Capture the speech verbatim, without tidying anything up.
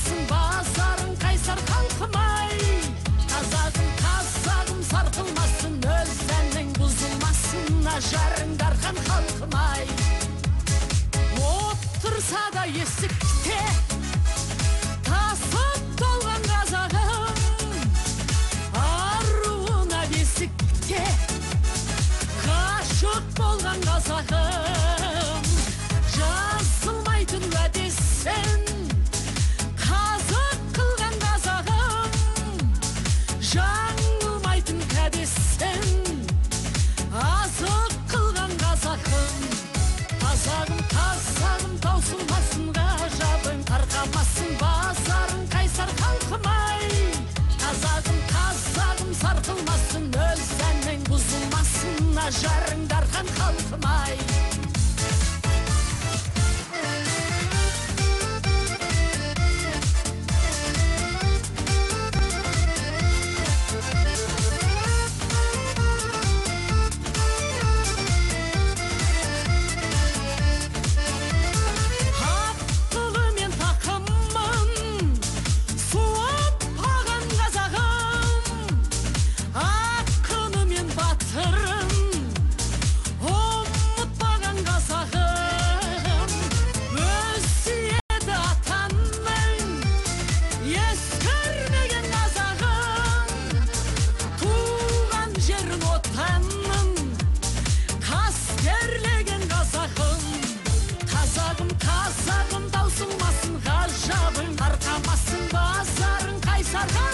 тарқамасын базарың қайсар халқым-ай. Қазағым, қазағым сарқылмасын, өз әнің бұзылмасын, ажарың дархан халқым-ай. Отырса да есікте тасып толған қазағым, аруына бесікте ғашық болған қазағым. Жазылмайтын уәдесін қазақ қылған қазағым, жаңылмайтын кәдесін азық қылған қазағым. Қазағым, қазағым таусылмасын ғажабың, тарқамасын базарың қайсар халқым-ай. Қазағым, қазағым сарқылмасын, өз әнің бұзылмасын, ажарың дархан халқым-ай. Қазағым таусылмасын ғажабың, тарқамасын базарың қайсар